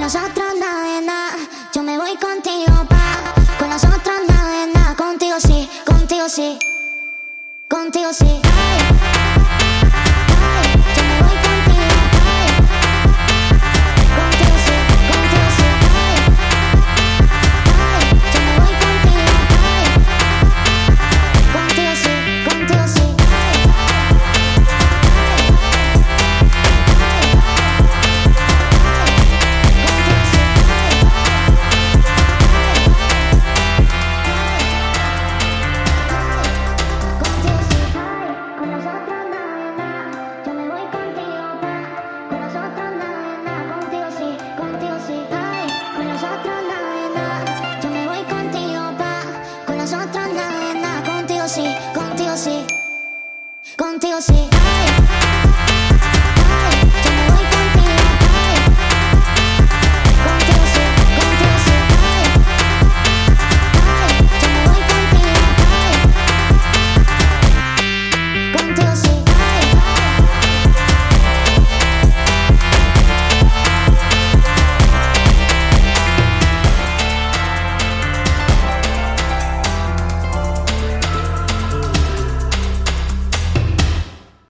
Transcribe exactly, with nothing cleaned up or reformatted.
nosotros nada de nada. Yo me voy contigo, pa. Con nosotros nada de nada. Contigo sí, contigo sí. Contigo sí. Ay, ay, yo me voy contigo. Ay, contigo sí, contigo sí. Ay, ay, yo me voy contigo. Ay, contigo sí, contigo sí. Contigo sí, contigo sí.